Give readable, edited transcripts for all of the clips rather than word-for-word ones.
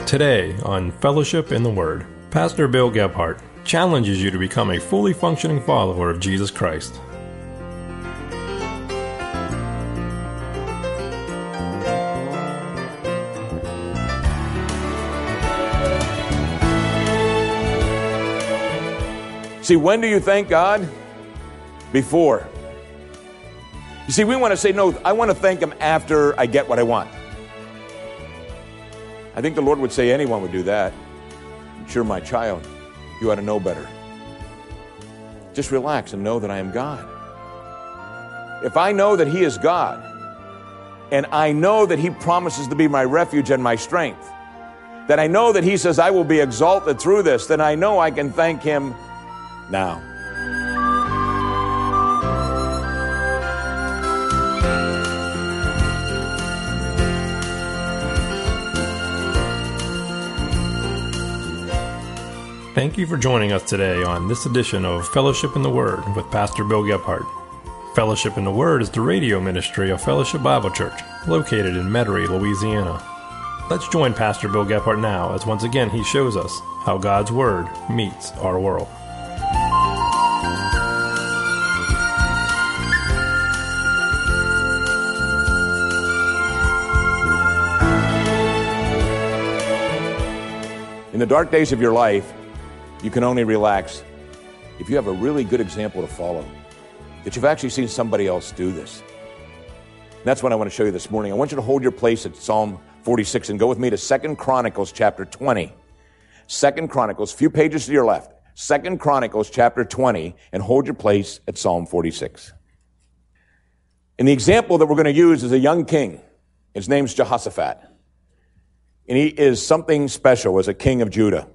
Today on Fellowship in the Word, Pastor Bill Gebhardt challenges you to become a fully functioning follower of Jesus Christ. See, when do you thank God? Before. You see, we want to say, no, I want to thank Him after I get what I want. I think the Lord would say anyone would do that. But you're my child. You ought to know better. Just relax and know that I am God. If I know that He is God, and I know that He promises to be my refuge and my strength, that I know that He says I will be exalted through this, then I know I can thank Him now. Thank you for joining us today on this edition of Fellowship in the Word with Pastor Bill Gebhardt. Fellowship in the Word is the radio ministry of Fellowship Bible Church, located in Metairie, Louisiana. Let's join Pastor Bill Gebhardt now as once again he shows us how God's Word meets our world. In the dark days of your life, you can only relax if you have a really good example to follow, that you've actually seen somebody else do this. And that's what I want to show you this morning. I want you to hold your place at Psalm 46 and go with me to 2 Chronicles chapter 20. 2 Chronicles, few pages to your left. 2 Chronicles chapter 20, and hold your place at Psalm 46. And the example that we're going to use is a young king. His name's Jehoshaphat. And he is something special as a king of Judah.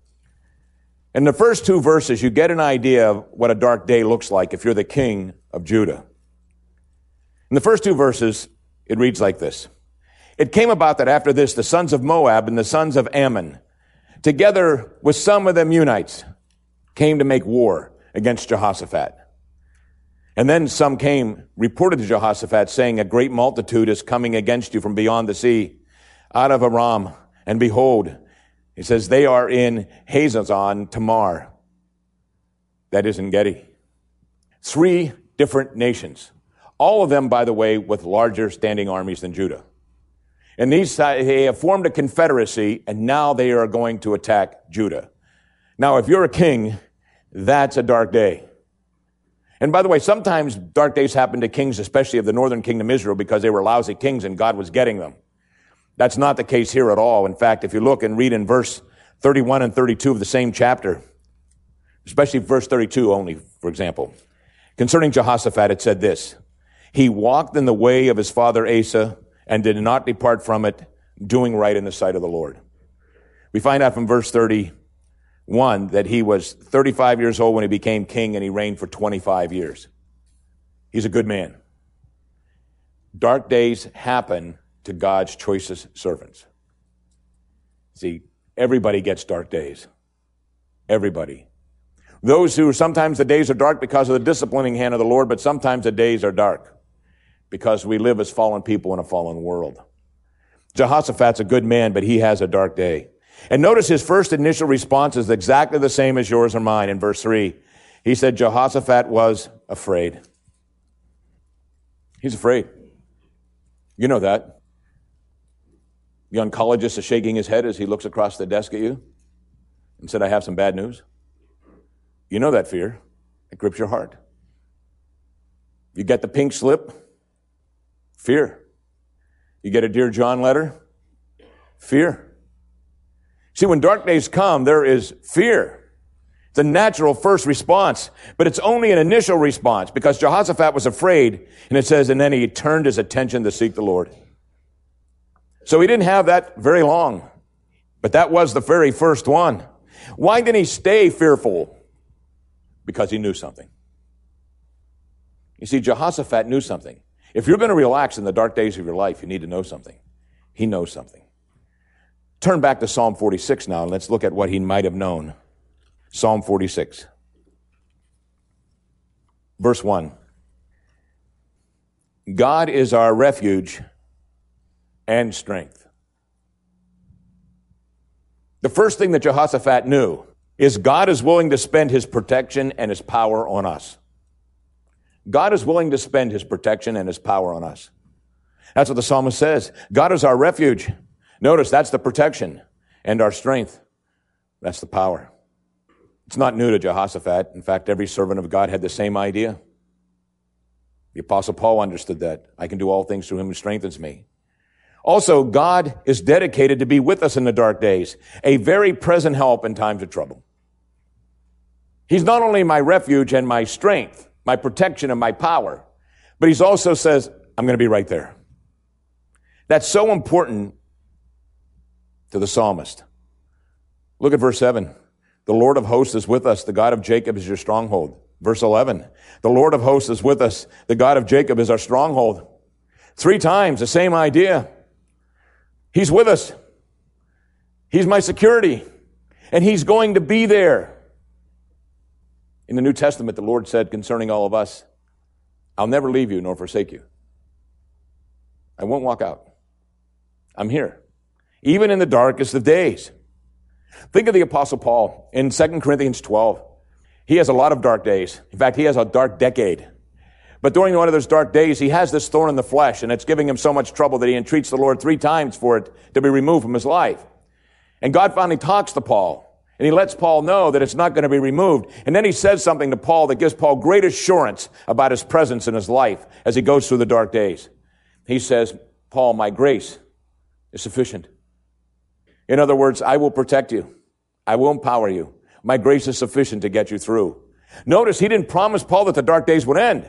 In the first two verses, you get an idea of what a dark day looks like if you're the king of Judah. In the first two verses, it reads like this. It came about that after this, the sons of Moab and the sons of Ammon, together with some of the Ammonites, came to make war against Jehoshaphat. And then some came, reported to Jehoshaphat, saying, a great multitude is coming against you from beyond the sea, out of Aram, and behold, he says, they are in Hazazon Tamar. That is in Gedi. 3 different nations. All of them, by the way, with larger standing armies than Judah. And they have formed a confederacy, and now they are going to attack Judah. Now, if you're a king, that's a dark day. And by the way, sometimes dark days happen to kings, especially of the northern kingdom Israel, because they were lousy kings and God was getting them. That's not the case here at all. In fact, if you look and read in verse 31 and 32 of the same chapter, especially verse 32 only, for example, concerning Jehoshaphat, it said this, he walked in the way of his father Asa and did not depart from it, doing right in the sight of the Lord. We find out from verse 31 that he was 35 years old when he became king and he reigned for 25 years. He's a good man. Dark days happen to God's choicest servants. See, everybody gets dark days. Everybody. Those who sometimes the days are dark because of the disciplining hand of the Lord, but sometimes the days are dark because we live as fallen people in a fallen world. Jehoshaphat's a good man, but he has a dark day. And notice his first initial response is exactly the same as yours or mine in verse 3. He said Jehoshaphat was afraid. He's afraid. You know that. The oncologist is shaking his head as he looks across the desk at you and said, I have some bad news. You know that fear. It grips your heart. You get the pink slip. Fear. You get a Dear John letter. Fear. See, when dark days come, there is fear. It's a natural first response, but it's only an initial response because Jehoshaphat was afraid, and it says, and then he turned his attention to seek the Lord. So he didn't have that very long, but that was the very first one. Why didn't he stay fearful? Because he knew something. You see, Jehoshaphat knew something. If you're going to relax in the dark days of your life, you need to know something. He knows something. Turn back to Psalm 46 now, and let's look at what he might have known. Psalm 46. Verse 1. God is our refuge and strength. The first thing that Jehoshaphat knew is God is willing to spend his protection and his power on us. God is willing to spend his protection and his power on us. That's what the psalmist says. God is our refuge. Notice that's the protection, and our strength. That's the power. It's not new to Jehoshaphat. In fact, every servant of God had the same idea. The Apostle Paul understood that. I can do all things through him who strengthens me. Also, God is dedicated to be with us in the dark days, a very present help in times of trouble. He's not only my refuge and my strength, my protection and my power, but he's also says, I'm going to be right there. That's so important to the psalmist. Look at verse 7. The Lord of hosts is with us. The God of Jacob is your stronghold. Verse 11. The Lord of hosts is with us. The God of Jacob is our stronghold. 3 times the same idea. He's with us. He's my security. And he's going to be there. In the New Testament, the Lord said concerning all of us, I'll never leave you nor forsake you. I won't walk out. I'm here. Even in the darkest of days. Think of the Apostle Paul in 2 Corinthians 12. He has a lot of dark days. In fact, he has a dark decade. But during one of those dark days, he has this thorn in the flesh, and it's giving him so much trouble that he entreats the Lord 3 times for it to be removed from his life. And God finally talks to Paul, and he lets Paul know that it's not going to be removed. And then he says something to Paul that gives Paul great assurance about his presence in his life as he goes through the dark days. He says, Paul, my grace is sufficient. In other words, I will protect you. I will empower you. My grace is sufficient to get you through. Notice he didn't promise Paul that the dark days would end.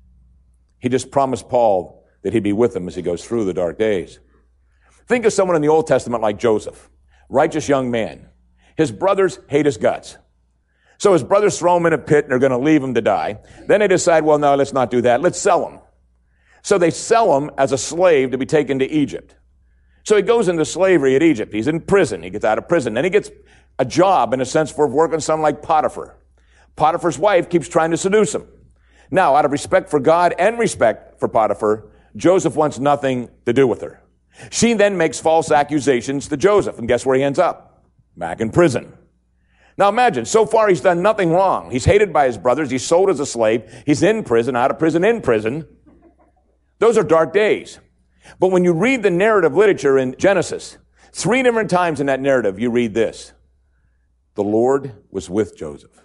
He just promised Paul that he'd be with him as he goes through the dark days. Think of someone in the Old Testament like Joseph, righteous young man. His brothers hate his guts. So his brothers throw him in a pit and are going to leave him to die. Then they decide, well, no, let's not do that. Let's sell him. So they sell him as a slave to be taken to Egypt. So he goes into slavery at Egypt. He's in prison. He gets out of prison. Then he gets a job, in a sense, for working someone like Potiphar. Potiphar's wife keeps trying to seduce him. Now, out of respect for God and respect for Potiphar, Joseph wants nothing to do with her. She then makes false accusations to Joseph, and guess where he ends up? Back in prison. Now imagine, so far he's done nothing wrong. He's hated by his brothers. He's sold as a slave. He's in prison, out of prison, in prison. Those are dark days. But when you read the narrative literature in Genesis, 3 different times in that narrative, you read this. The Lord was with Joseph.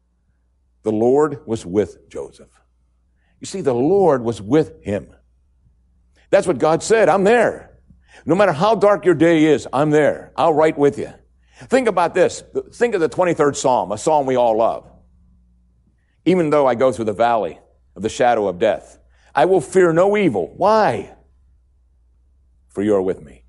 The Lord was with Joseph. You see, the Lord was with him. That's what God said. I'm there. No matter how dark your day is, I'm there. I'll write with you. Think about this. Think of the 23rd Psalm, a psalm we all love. Even though I go through the valley of the shadow of death, I will fear no evil. Why? For you are with me.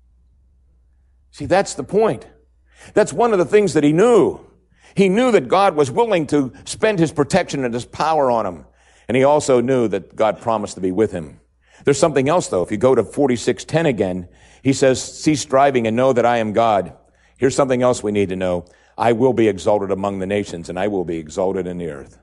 See, that's the point. That's one of the things that he knew. He knew that God was willing to spend his protection and his power on him. And he also knew that God promised to be with him. There's something else, though. If you go to 46:10 again, he says, cease striving and know that I am God. Here's something else we need to know. I will be exalted among the nations, and I will be exalted in the earth.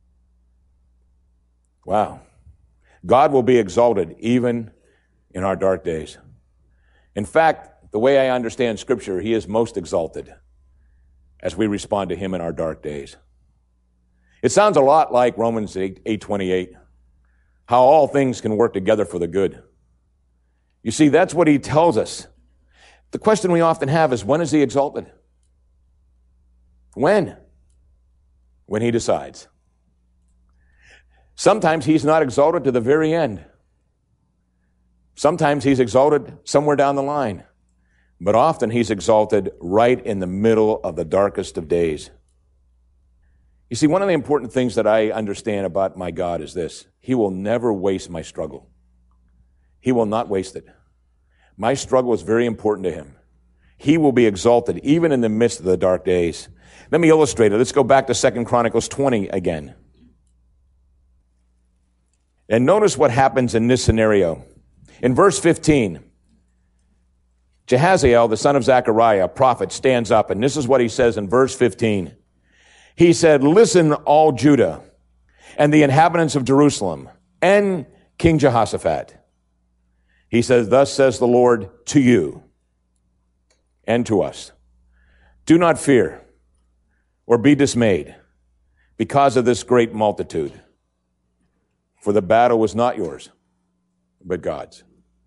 Wow. God will be exalted even in our dark days. In fact, the way I understand Scripture, he is most exalted as we respond to him in our dark days. It sounds a lot like Romans 8:28, how all things can work together for the good. You see, that's what he tells us. The question we often have is, when is he exalted? When? When he decides. Sometimes he's not exalted to the very end. Sometimes he's exalted somewhere down the line. But often he's exalted right in the middle of the darkest of days. You see, one of the important things that I understand about my God is this. He will never waste my struggle. He will not waste it. My struggle is very important to him. He will be exalted even in the midst of the dark days. Let me illustrate it. Let's go back to 2 Chronicles 20 again. And notice what happens in this scenario. In verse 15, Jehaziel, the son of Zechariah, a prophet, stands up, and this is what he says in verse 15. He said, listen, all Judah, and the inhabitants of Jerusalem, and King Jehoshaphat. He says, thus says the Lord to you and to us. Do not fear or be dismayed because of this great multitude, for the battle was not yours, but God's.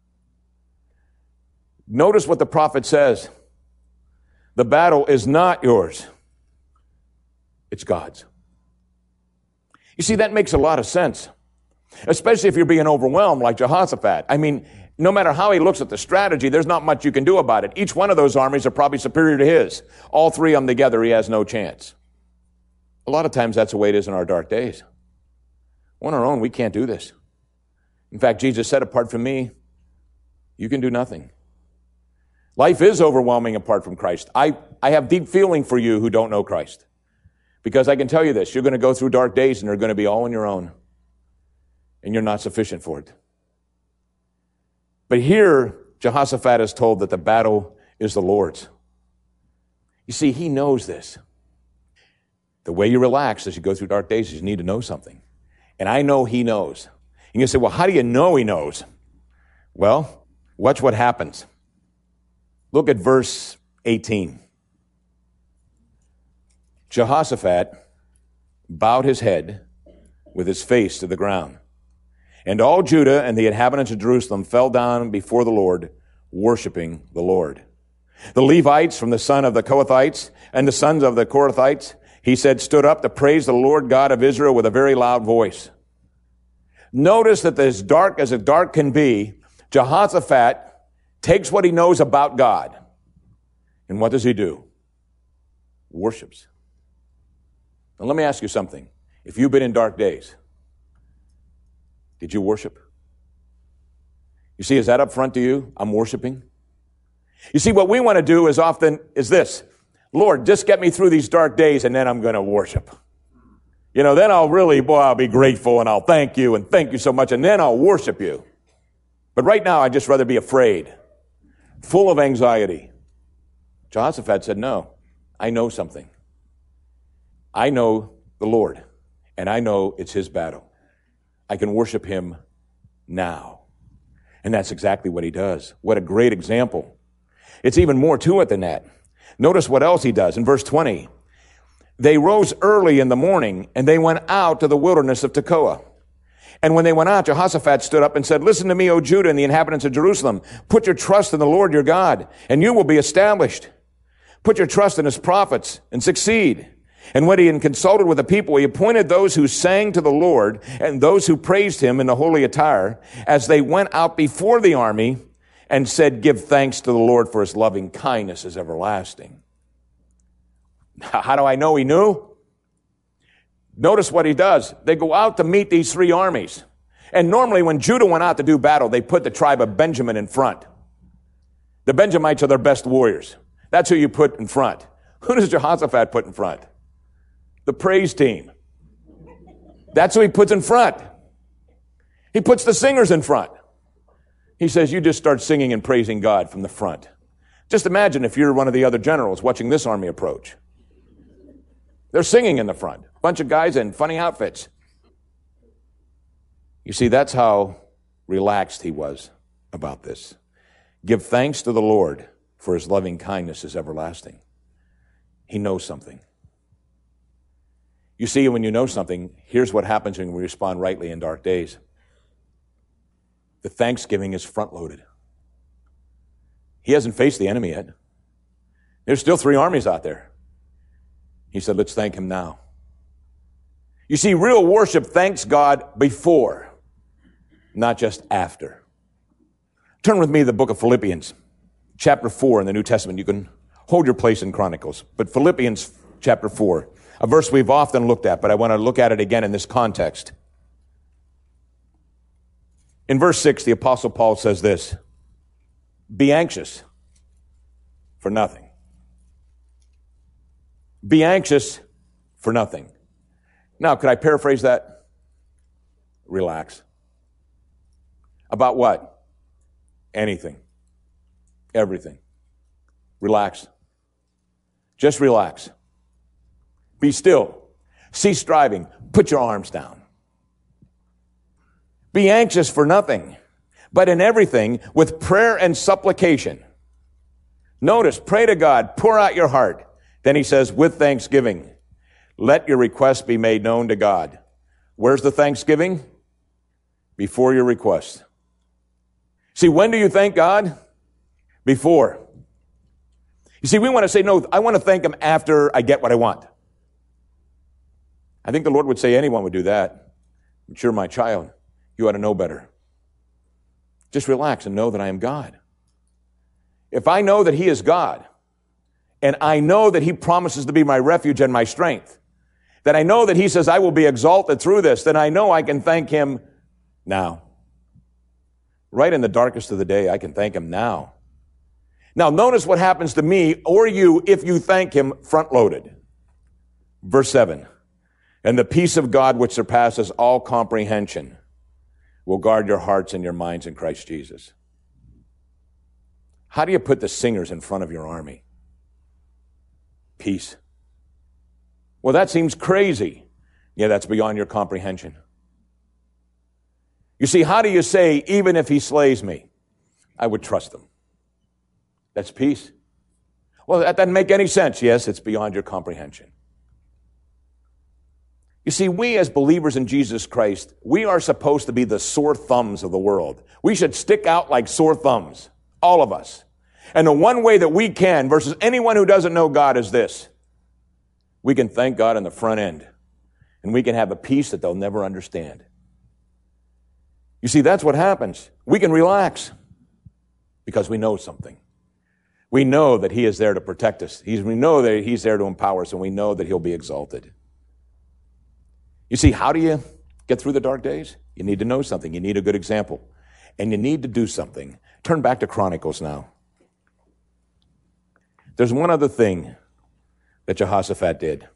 Notice what the prophet says. The battle is not yours. It's God's. You see, that makes a lot of sense, especially if you're being overwhelmed like Jehoshaphat. I mean, no matter how he looks at the strategy, there's not much you can do about it. Each one of those armies are probably superior to his. All three of them together, he has no chance. A lot of times that's the way it is in our dark days. On our own, we can't do this. In fact, Jesus said, apart from me, you can do nothing. Life is overwhelming apart from Christ. I have deep feeling for you who don't know Christ. Because I can tell you this, you're going to go through dark days and they're going to be all on your own. And you're not sufficient for it. But here, Jehoshaphat is told that the battle is the Lord's. You see, he knows this. The way you relax as you go through dark days is you need to know something. And I know he knows. And you say, well, how do you know he knows? Well, watch what happens. Look at verse 18. Jehoshaphat bowed his head with his face to the ground. And all Judah and the inhabitants of Jerusalem fell down before the Lord, worshiping the Lord. The Levites from the son of the Kohathites and the sons of the Korathites, he said, stood up to praise the Lord God of Israel with a very loud voice. Notice that as dark as it dark can be, Jehoshaphat takes what he knows about God. And what does he do? Worships. Now let me ask you something. If you've been in dark days, did you worship? You see, is that up front to you? I'm worshiping. You see, what we want to do is this. Lord, just get me through these dark days and then I'm going to worship. Then I'll be grateful and I'll thank you so much and then I'll worship you. But right now, I'd just rather be afraid, full of anxiety. Jehoshaphat said, no, I know something. I know the Lord and I know it's his battle. I can worship him now. And that's exactly what he does. What a great example. It's even more to it than that. Notice what else he does in verse 20. They rose early in the morning and they went out to the wilderness of Tekoa. And when they went out, Jehoshaphat stood up and said, listen to me, O Judah and the inhabitants of Jerusalem. Put your trust in the Lord your God and you will be established. Put your trust in his prophets and succeed. And when he had consulted with the people, he appointed those who sang to the Lord and those who praised him in the holy attire as they went out before the army and said, give thanks to the Lord for his loving kindness is everlasting. How do I know he knew? Notice what he does. They go out to meet these three armies. And normally when Judah went out to do battle, they put the tribe of Benjamin in front. The Benjamites are their best warriors. That's who you put in front. Who does Jehoshaphat put in front? The praise team. That's who he puts in front. He puts the singers in front. He says, you just start singing and praising God from the front. Just imagine if you're one of the other generals watching this army approach. They're singing in the front. A bunch of guys in funny outfits. You see, that's how relaxed he was about this. Give thanks to the Lord for his loving kindness is everlasting. He knows something. You see, when you know something, here's what happens when we respond rightly in dark days. The thanksgiving is front-loaded. He hasn't faced the enemy yet. There's still three armies out there. He said, let's thank him now. You see, real worship thanks God before, not just after. Turn with me to the book of Philippians, chapter 4 in the New Testament. You can hold your place in Chronicles. But Philippians chapter 4, a verse we've often looked at, but I want to look at it again in this context. In verse 6, the Apostle Paul says this, be anxious for nothing. Be anxious for nothing. Now, could I paraphrase that? Relax. About what? Anything. Everything. Relax. Just relax. Be still. Cease striving. Put your arms down. Be anxious for nothing, but in everything with prayer and supplication. Notice, pray to God, pour out your heart. Then he says, with thanksgiving, let your requests be made known to God. Where's the thanksgiving? Before your request. See, when do you thank God? Before. You see, we want to say, no, I want to thank him after I get what I want. I think the Lord would say anyone would do that. But you're my child. You ought to know better. Just relax and know that I am God. If I know that he is God, and I know that he promises to be my refuge and my strength, that I know that he says I will be exalted through this, then I know I can thank him now. Right in the darkest of the day, I can thank him now. Now, notice what happens to me or you if you thank him front-loaded. Verse 7, and the peace of God which surpasses all comprehension will guard your hearts and your minds in Christ Jesus. How do you put the singers in front of your army? Peace. Well, that seems crazy. Yeah, that's beyond your comprehension. You see, how do you say, even if he slays me, I would trust him? That's peace. Well, that doesn't make any sense. Yes, it's beyond your comprehension. You see, we as believers in Jesus Christ, we are supposed to be the sore thumbs of the world. We should stick out like sore thumbs, all of us. And the one way that we can versus anyone who doesn't know God is this. We can thank God on the front end, and we can have a peace that they'll never understand. You see, that's what happens. We can relax because we know something. We know that he is there to protect us. We know that he's there to empower us, and we know that he'll be exalted. You see, how do you get through the dark days? You need to know something. You need a good example. And you need to do something. Turn back to Chronicles now. There's one other thing that Jehoshaphat did.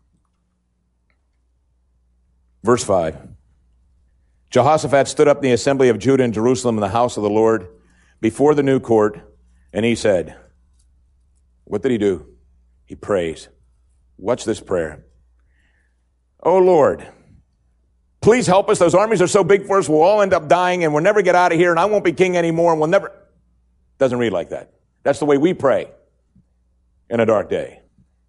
Verse 5. Jehoshaphat stood up in the assembly of Judah and Jerusalem in the house of the Lord before the new court, and he said, what did he do? He prays. Watch this prayer. Oh Lord, please help us. Those armies are so big for us, we'll all end up dying and we'll never get out of here and I won't be king anymore and we'll never... Doesn't read like that. That's the way we pray in a dark day.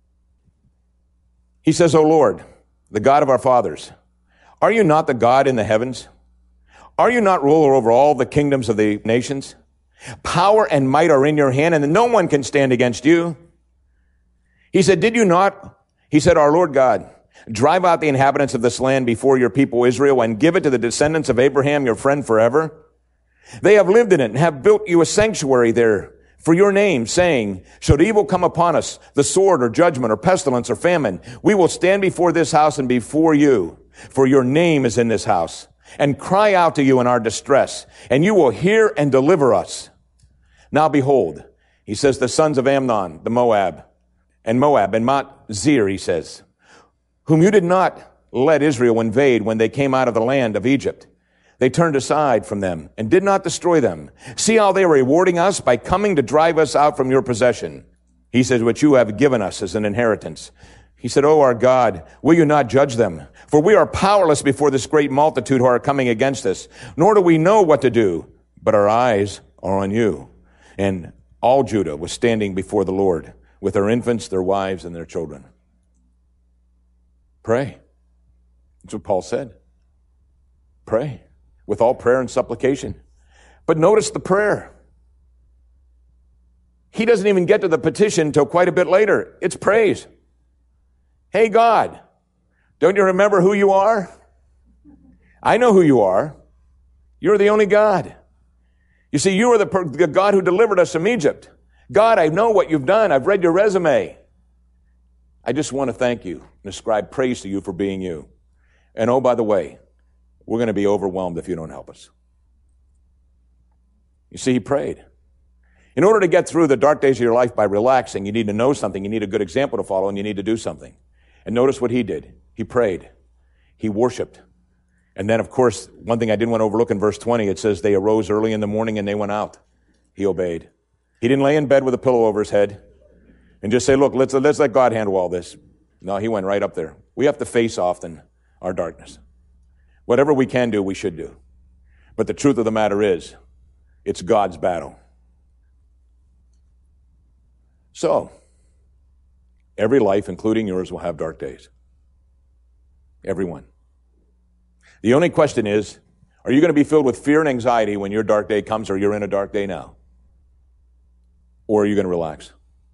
He says, O Lord, the God of our fathers, are you not the God in the heavens? Are you not ruler over all the kingdoms of the nations? Power and might are in your hand, and no one can stand against you. He said, did you not? He said, our Lord God, drive out the inhabitants of this land before your people Israel and give it to the descendants of Abraham, your friend, forever. They have lived in it and have built you a sanctuary there for your name, saying, should evil come upon us, the sword or judgment or pestilence or famine, we will stand before this house and before you, for your name is in this house, and cry out to you in our distress, and you will hear and deliver us. Now behold, he says, the sons of Ammon, the Moab, and Mount Zir, he says, whom you did not let Israel invade when they came out of the land of Egypt. They turned aside from them and did not destroy them. See how they are rewarding us by coming to drive us out from your possession. He says, which you have given us as an inheritance. He said, O our God, will you not judge them? For we are powerless before this great multitude who are coming against us, nor do we know what to do, but our eyes are on you. And all Judah was standing before the Lord with their infants, their wives, and their children. Pray. That's what Paul said. Pray with all prayer and supplication. But notice the prayer. He doesn't even get to the petition until quite a bit later. It's praise. Hey, God, don't you remember who you are? I know who you are. You're the only God. You see, you are the God who delivered us from Egypt. God, I know what you've done. I've read your resume. I just want to thank you and ascribe praise to you for being you. And oh, by the way, we're going to be overwhelmed if you don't help us. You see, he prayed. In order to get through the dark days of your life by relaxing, you need to know something, you need a good example to follow, and you need to do something. And notice what he did. He prayed. He worshiped. And then, of course, one thing I didn't want to overlook in verse 20, it says they arose early in the morning and they went out. He obeyed. He didn't lay in bed with a pillow over his head and just say, look, let's let God handle all this. No, he went right up there. We have to face often our darkness. Whatever we can do, we should do. But the truth of the matter is, it's God's battle. So, Every life, including yours, will have dark days. Everyone. The only question is, are you going to be filled with fear and anxiety when your dark day comes, or you're in a dark day now? Or are you going to relax?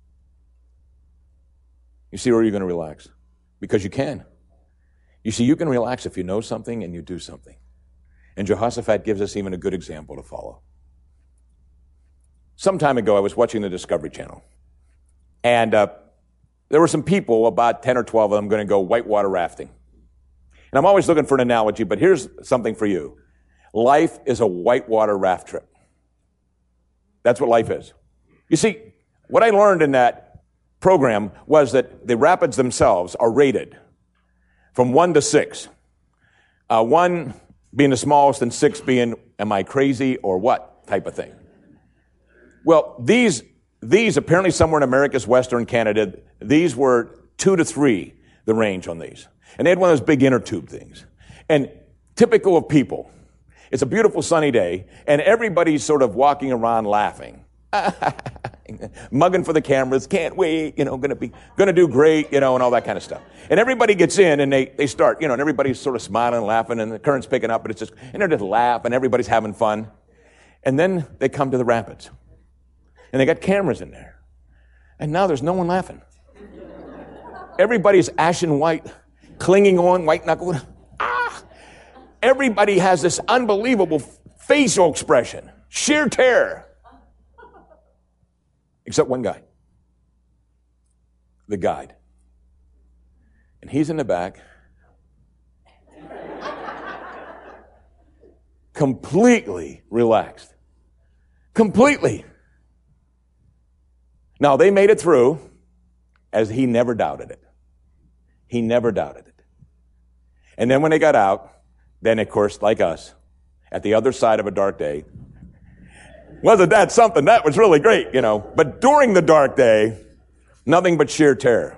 You see, or are you going to relax? Because you can. You see, you can relax if you know something and you do something. And Jehoshaphat gives us even a good example to follow. Some time ago, I was watching the Discovery Channel. And there were some people, about 10 or 12 of them, going to go whitewater rafting. And I'm always looking for an analogy, but here's something for you. Life is a whitewater raft trip. That's what life is. You see, what I learned in that program was that the rapids themselves are rated from 1 to 6. 1 being the smallest and 6 being, am I crazy or what type of thing. Well, these apparently somewhere in America's Western Canada, these were 2 to 3, the range on these. And they had one of those big inner tube things. And typical of people, it's a beautiful sunny day, and everybody's sort of walking around laughing. Mugging for the cameras, can't wait, gonna do great, and all that kind of stuff. And everybody gets in and they start, and everybody's sort of smiling and laughing, and the current's picking up, and they're just laughing, everybody's having fun. And then they come to the rapids. And they got cameras in there. And now there's no one laughing. Everybody's ashen white, clinging on, white-knuckled. Everybody has this unbelievable facial expression, sheer terror. Except one guy, the guide. And he's in the back, completely relaxed. Completely. Now, they made it through, as he never doubted it. He never doubted it. And then when they got out, then, of course, like us, at the other side of a dark day, wasn't that something? That was really great, But during the dark day, nothing but sheer terror.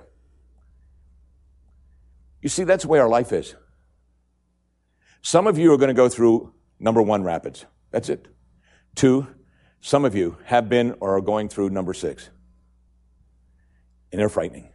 You see, that's the way our life is. Some of you are going to go through number 1 rapids. That's it. 2, some of you have been or are going through number 6. And they're frightening.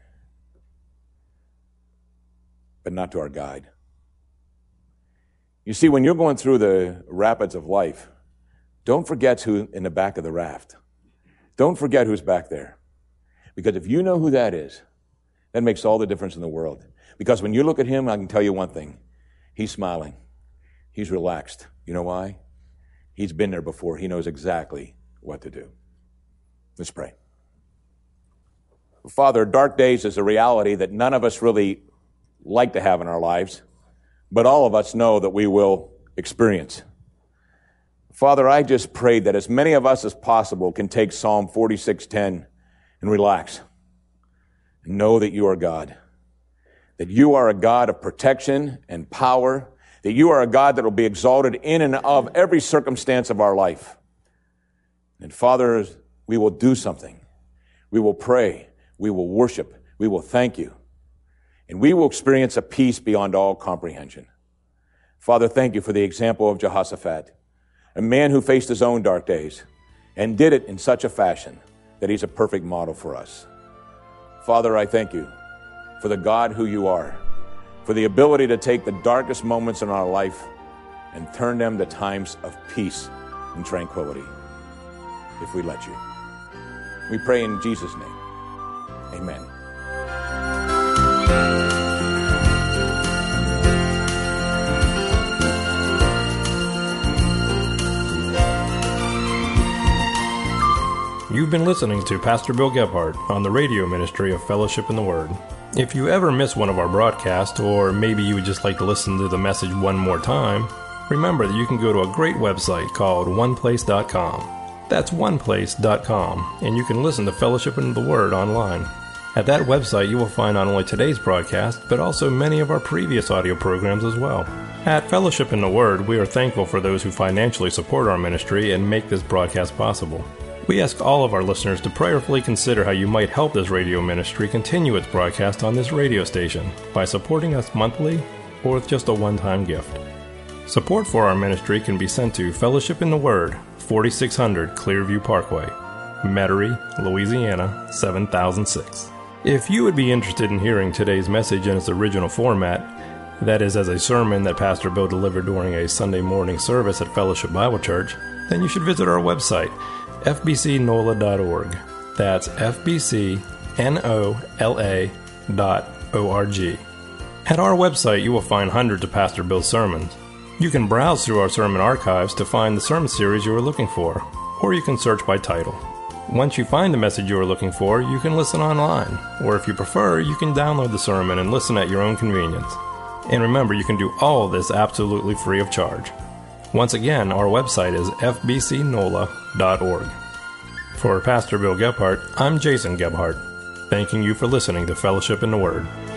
But not to our guide. You see, when you're going through the rapids of life, don't forget who's in the back of the raft. Don't forget who's back there. Because if you know who that is, that makes all the difference in the world. Because when you look at him, I can tell you one thing. He's smiling. He's relaxed. You know why? He's been there before. He knows exactly what to do. Let's pray. Father, dark days is a reality that none of us really like to have in our lives, but all of us know that we will experience. Father, I just pray that as many of us as possible can take Psalm 46:10 and relax and know that you are God, that you are a God of protection and power, that you are a God that will be exalted in and of every circumstance of our life. And Father, we will do something. We will pray. We will worship. We will thank you. And we will experience a peace beyond all comprehension. Father, thank you for the example of Jehoshaphat, a man who faced his own dark days and did it in such a fashion that he's a perfect model for us. Father, I thank you for the God who you are, for the ability to take the darkest moments in our life and turn them to times of peace and tranquility, if we let you. We pray in Jesus' name. Amen. You've been listening to Pastor Bill Gebhardt on the radio ministry of Fellowship in the Word. If you ever miss one of our broadcasts, or maybe you would just like to listen to the message one more time, remember that you can go to a great website called oneplace.com. That's oneplace.com, and you can listen to Fellowship in the Word online. At that website, you will find not only today's broadcast, but also many of our previous audio programs as well. At Fellowship in the Word, we are thankful for those who financially support our ministry and make this broadcast possible. We ask all of our listeners to prayerfully consider how you might help this radio ministry continue its broadcast on this radio station by supporting us monthly or with just a one-time gift. Support for our ministry can be sent to Fellowship in the Word, 4600 Clearview Parkway, Metairie, Louisiana, 7006. If you would be interested in hearing today's message in its original format, that is as a sermon that Pastor Bill delivered during a Sunday morning service at Fellowship Bible Church, then you should visit our website, fbcnola.org. That's fbcnola.org. At our website, you will find hundreds of Pastor Bill's sermons. You can browse through our sermon archives to find the sermon series you are looking for, or you can search by title. Once you find the message you are looking for, you can listen online, or if you prefer, you can download the sermon and listen at your own convenience. And remember, you can do all of this absolutely free of charge. Once again, our website is fbcnola.org. For Pastor Bill Gebhardt, I'm Jason Gebhardt, thanking you for listening to Fellowship in the Word.